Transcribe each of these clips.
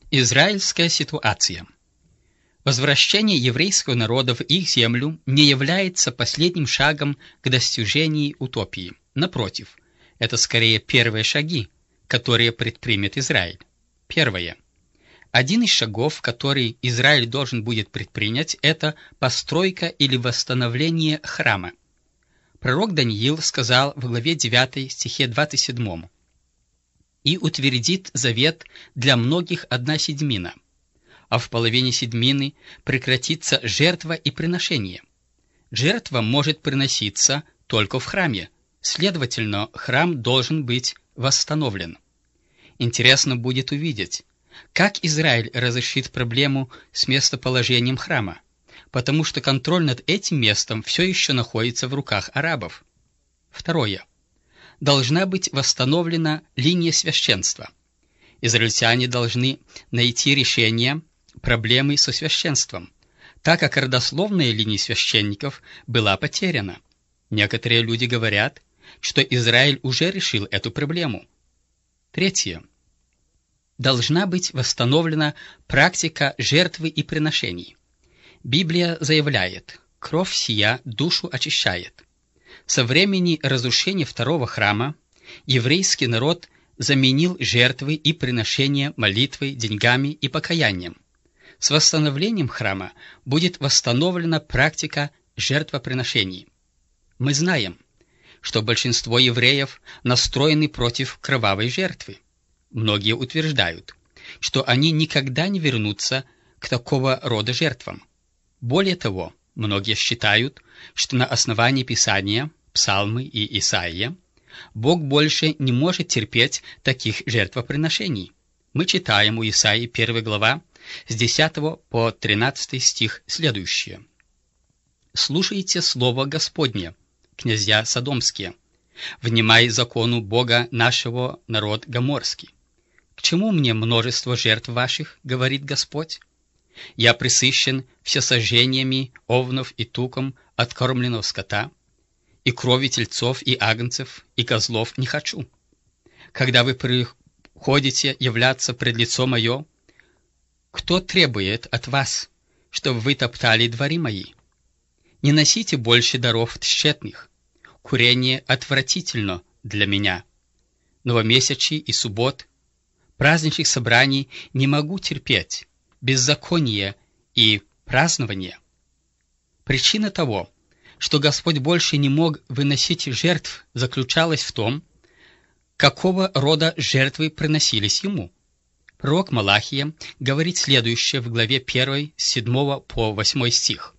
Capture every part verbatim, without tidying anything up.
Израильская ситуация. Возвращение еврейского народа в их землю не является последним шагом к достижению утопии. Напротив, это скорее первые шаги, которые предпримет Израиль. Первое. Один из шагов, который Израиль должен будет предпринять, это постройка или восстановление храма. Пророк Даниил сказал в главе девятой, стихе двадцать седьмом: «И утвердит завет для многих одна седьмина, а в половине седьмины прекратится жертва и приношение». Жертва может приноситься только в храме, следовательно, храм должен быть восстановлен. Интересно будет увидеть, как Израиль разрешит проблему с местоположением храма, потому что контроль над этим местом все еще находится в руках арабов. Второе. Должна быть восстановлена линия священства. Израильтяне должны найти решение проблемы со священством, так как родословная линия священников была потеряна. Некоторые люди говорят, что Израиль уже решил эту проблему. Третье. Должна быть восстановлена практика жертвы и приношений. Библия заявляет: «Кровь сия душу очищает». Со времени разрушения второго храма еврейский народ заменил жертвы и приношения молитвой, деньгами и покаянием. С восстановлением храма будет восстановлена практика жертвоприношений. Мы знаем, что большинство евреев настроены против кровавой жертвы. Многие утверждают, что они никогда не вернутся к такого рода жертвам. Более того, многие считают, что на основании Писания, Псалмы и Исаия, Бог больше не может терпеть таких жертвоприношений. Мы читаем у Исаии первая глава с десятого по тринадцатый стих следующее: «Слушайте слово Господне, князья содомские, внимай закону Бога нашего, народ гоморский. К чему мне множество жертв ваших, говорит Господь? Я пресыщен всесожжениями овнов и туком откормленного скота, и крови тельцов и агнцев, и козлов не хочу. Когда вы приходите являться пред лицо мое, кто требует от вас, чтобы вы топтали двори мои? Не носите больше даров тщетных. Курение отвратительно для меня. Новомесячий и суббот, праздничных собраний не могу терпеть, беззаконие и празднование». Причина того, что Господь больше не мог выносить жертв, заключалась в том, какого рода жертвы приносились ему. Пророк Малахия говорит следующее в главе первой, с седьмого по восьмой стих: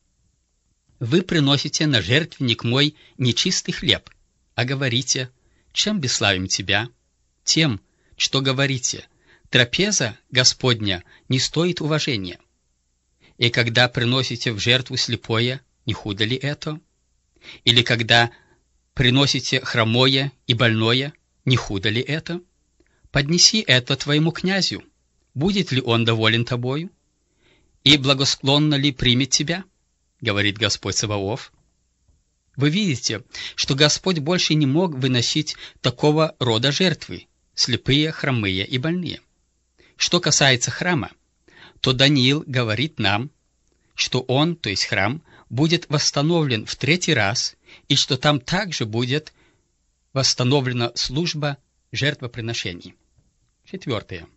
«Вы приносите на жертвенник мой нечистый хлеб, а говорите: чем бесславим тебя? Тем, что говорите: трапеза Господня не стоит уважения. И когда приносите в жертву слепое, не худо ли это? Или когда приносите хромое и больное, не худо ли это? Поднеси это твоему князю, будет ли он доволен тобою? И благосклонно ли примет тебя? Говорит Господь Саваоф». Вы видите, что Господь больше не мог выносить такого рода жертвы, слепые, хромые и больные. Что касается храма, то Даниил говорит нам, что он, то есть храм, будет восстановлен в третий раз, и что там также будет восстановлена служба жертвоприношений. Четвертое.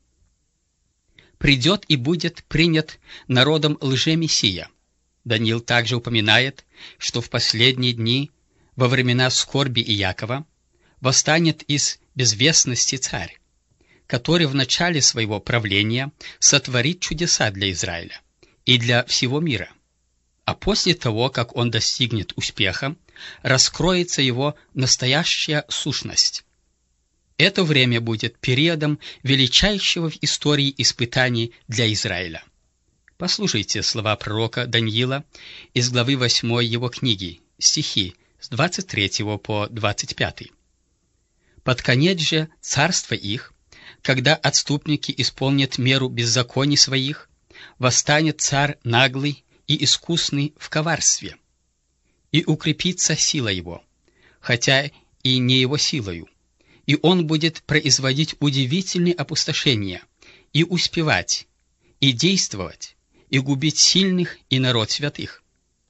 Придет и будет принят народом лжемессия. Даниил также упоминает, что в последние дни, во времена скорби Иакова, восстанет из безвестности царь, который в начале своего правления сотворит чудеса для Израиля и для всего мира, а после того, как он достигнет успеха, раскроется его настоящая сущность. Это время будет периодом величайшего в истории испытаний для Израиля. Послушайте слова пророка Даниила из главы восьмой его книги, стихи с двадцать третьего по двадцать пятый. «Под конец же царства их, когда отступники исполнят меру беззаконий своих, восстанет царь наглый и искусный в коварстве, и укрепится сила его, хотя и не его силою, и он будет производить удивительные опустошения, и успевать, и действовать, и губить сильных и народ святых.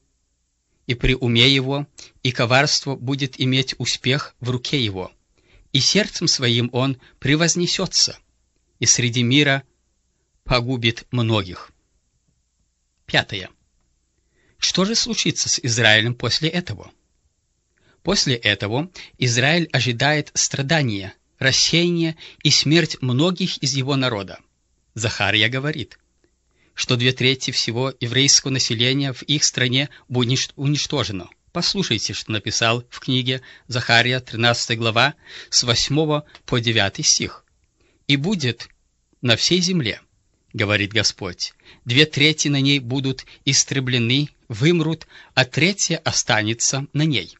И при уме его, и коварство будет иметь успех в руке его, и сердцем своим он превознесется, и среди мира погубит многих. Пятое. Что же случится с Израилем после этого? После этого Израиль ожидает страдания, рассеяния и смерть многих из его народа. Захария говорит, что две трети всего еврейского населения в их стране будет уничтожено. Послушайте, что написал в книге Захария, тринадцатая глава, с восьмого по девятый стих. «И будет на всей земле, говорит Господь, две трети на ней будут истреблены, вымрут, а третья останется на ней.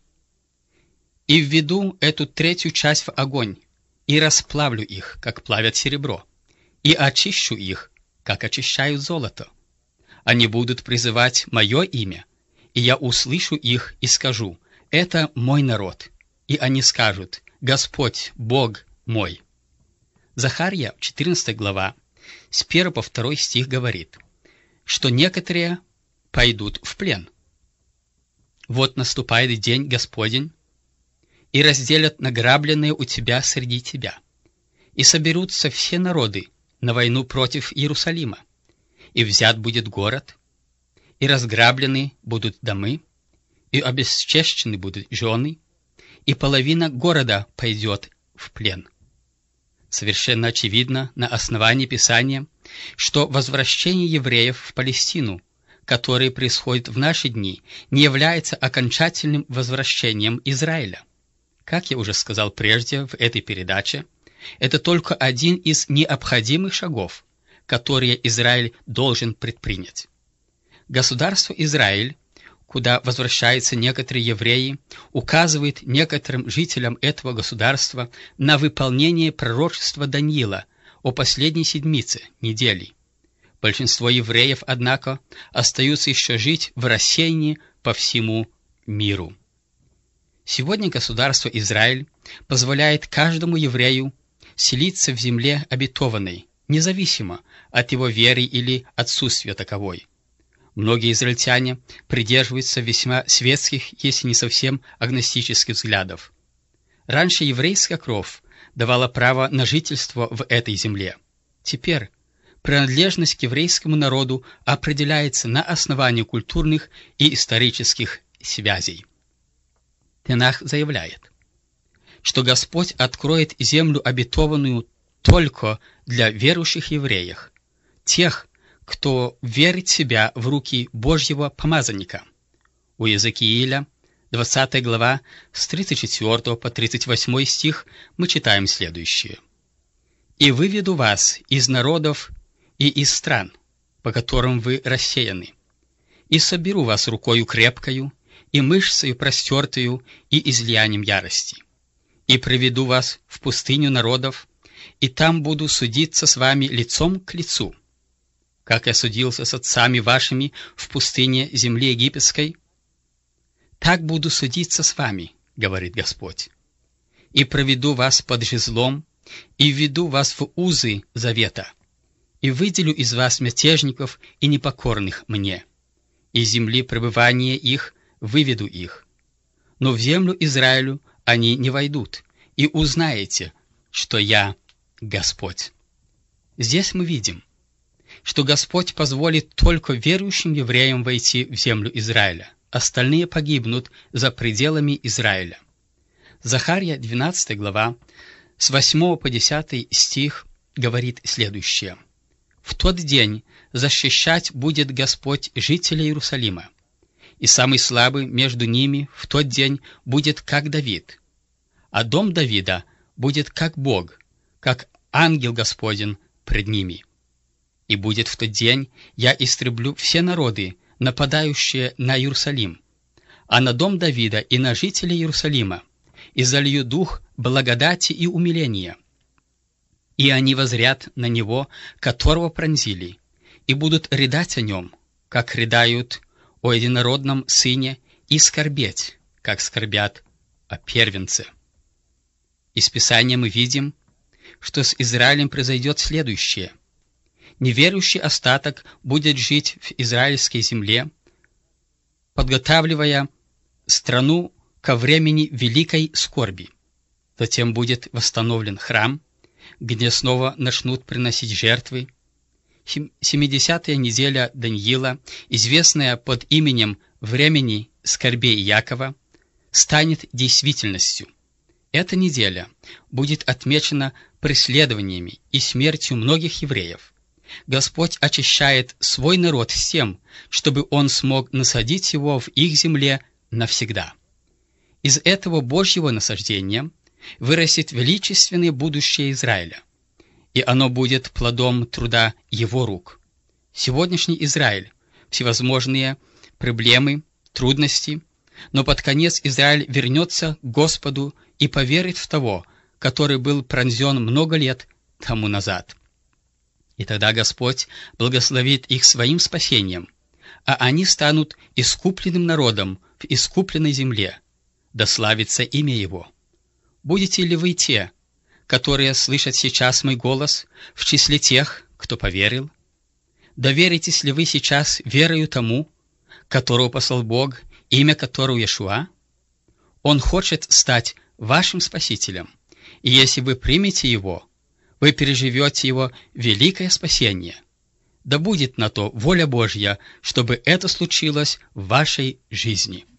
И введу эту третью часть в огонь, и расплавлю их, как плавят серебро, и очищу их, как очищают золото. Они будут призывать мое имя, и я услышу их и скажу: это мой народ. И они скажут: Господь, Бог мой». Захария, четырнадцатая глава, с первого по второй стих говорит, что некоторые пойдут в плен. «Вот наступает день Господень, и разделят награбленное у тебя среди тебя, и соберутся все народы на войну против Иерусалима, и взят будет город, и разграблены будут домы, и обесчещены будут жены, и половина города пойдет в плен». Совершенно очевидно на основании Писания, что возвращение евреев в Палестину, которое происходит в наши дни, не является окончательным возвращением Израиля. Как я уже сказал прежде в этой передаче, это только один из необходимых шагов, которые Израиль должен предпринять. Государство Израиль, куда возвращаются некоторые евреи, указывает некоторым жителям этого государства на выполнение пророчества Даниила о последней седмице недели. Большинство евреев, однако, остаются еще жить в рассеянии по всему миру. Сегодня государство Израиль позволяет каждому еврею селиться в земле обетованной, независимо от его веры или отсутствия таковой. Многие израильтяне придерживаются весьма светских, если не совсем агностических взглядов. Раньше еврейская кровь давала право на жительство в этой земле. Теперь принадлежность к еврейскому народу определяется на основании культурных и исторических связей. Танах заявляет, что Господь откроет землю обетованную только для верующих евреев, тех, кто верит себя в руки Божьего помазанника. У Иезекииля, двадцатая глава, с тридцать четвёртого по тридцать восьмой стих, мы читаем следующее. «И выведу вас из народов и из стран, по которым вы рассеяны, и соберу вас рукою крепкою, и мышцею простертою, и излиянием ярости, и приведу вас в пустыню народов, и там буду судиться с вами лицом к лицу, как я судился с отцами вашими в пустыне земли египетской. Так буду судиться с вами, говорит Господь, и проведу вас под жезлом, и введу вас в узы завета, и выделю из вас мятежников и непокорных мне, из земли пребывания их выведу их. Но в землю Израилю они не войдут, и узнаете, что я Господь». Здесь мы видим, что Господь позволит только верующим евреям войти в землю Израиля, остальные погибнут за пределами Израиля. Захария, двенадцатая глава, с восьмого по десятый стих говорит следующее. «В тот день защищать будет Господь жителей Иерусалима, и самый слабый между ними в тот день будет как Давид, а дом Давида будет как Бог, как ангел Господень пред ними. И будет в тот день, я истреблю все народы, нападающие на Иерусалим, а на дом Давида и на жителей Иерусалима, и залью дух благодати и умиления. И они возрят на него, которого пронзили, и будут рыдать о нем, как рыдают о единородном сыне, и скорбеть, как скорбят о первенце». Из Писания мы видим, что с Израилем произойдет следующее. неверующий остаток будет жить в израильской земле, подготавливая страну ко времени великой скорби. Затем будет восстановлен храм, где снова начнут приносить жертвы. Семидесятая неделя Даниила, известная под именем времени скорбей Якова, станет действительностью. Эта неделя будет отмечена преследованиями и смертью многих евреев. Господь очищает свой народ с тем, чтобы он смог насадить его в их земле навсегда. Из этого Божьего насаждения вырастет величественное будущее Израиля, и оно будет плодом труда его рук. Сегодняшний Израиль – всевозможные проблемы, трудности, но под конец Израиль вернется к Господу и поверит в того, который был пронзен много лет тому назад. И тогда Господь благословит их своим спасением, а они станут искупленным народом в искупленной земле, да славится имя Его. Будете ли вы те, которые слышат сейчас мой голос, в числе тех, кто поверил? Доверитесь ли вы сейчас верою тому, которого послал Бог, имя которого Иешуа? Он хочет стать вашим Спасителем, и если вы примете Его, вы переживете Его великое спасение. Да будет на то воля Божья, чтобы это случилось в вашей жизни.